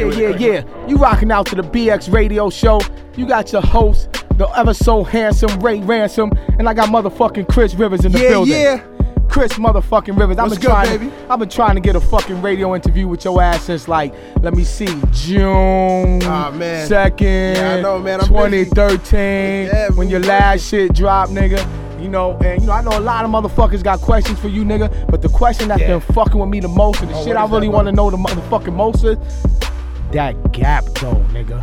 Yeah. You rocking out to the BX Radio Show. You got your host, the ever so handsome Ray Ransom, and I got motherfucking Chris Rivers in the building. Yeah. Chris motherfucking Rivers. What's good, baby? I've been trying to get a fucking radio interview with your ass since let me see, June 2nd, yeah, I know, man. I'm 2013, when your last shit dropped, nigga. I know a lot of motherfuckers got questions for you, nigga, but the question that's been fucking with me the most, and the shit I really want to know the motherfucking most is, that gap though, nigga.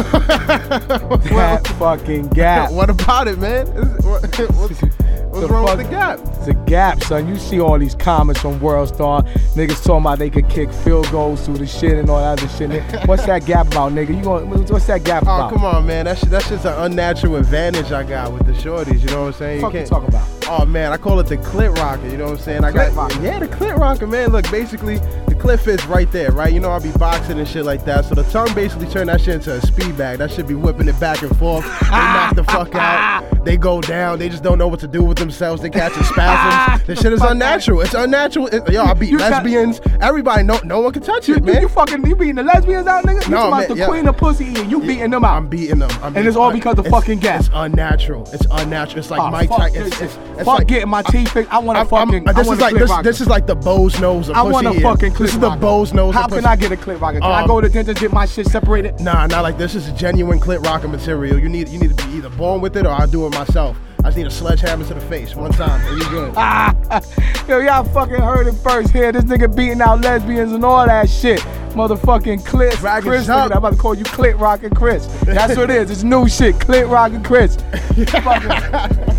That fucking gap. What about it, man? What's wrong with the gap? It's a gap, son. You see all these comments from World Star. Niggas talking about they could kick field goals through the shit and all that other shit. What's that gap about, nigga? What's that gap about? Oh, come on, man. That's just an unnatural advantage I got with the shorties. You know what I'm saying? What you talking about? Oh, man. I call it the clit rocker. You know what I'm saying? Yeah, the clit rocker, man. Look, basically, the clit fits right there, right? You know, I be boxing and shit like that. So the tongue basically turned that shit into a speed bag. That should be whipping it back and forth. They knock the fuck out. They go down. They just don't know what to do with themselves. They catching spasms. This shit is unnatural. It's unnatural. I beat lesbians. Everybody, no one can touch it, man. You beating the lesbians out, nigga? No, man. The queen of pussy and you beating them out. I'm beating them. And it's all because of fucking gap. It's unnatural. It's like Mike Tyson. It's like getting my teeth fixed. I want a fucking. This is like the Bo's nose of pussy. I want a fucking clip. This is the Bo's nose. How can I get a clip rocker? Can I go to the dentist and get my shit separated? Nah, not like this. This is genuine clip rocker material. You need to be either born with it or I'll do it myself. I just need a sledgehammer to the face one time and you good. Yo, y'all fucking heard it first here. This nigga beating out lesbians and all that shit. Motherfucking Chris. I'm about to call you Clit Rockin' Chris. That's what it is. It's new shit. Clit Rockin' Chris.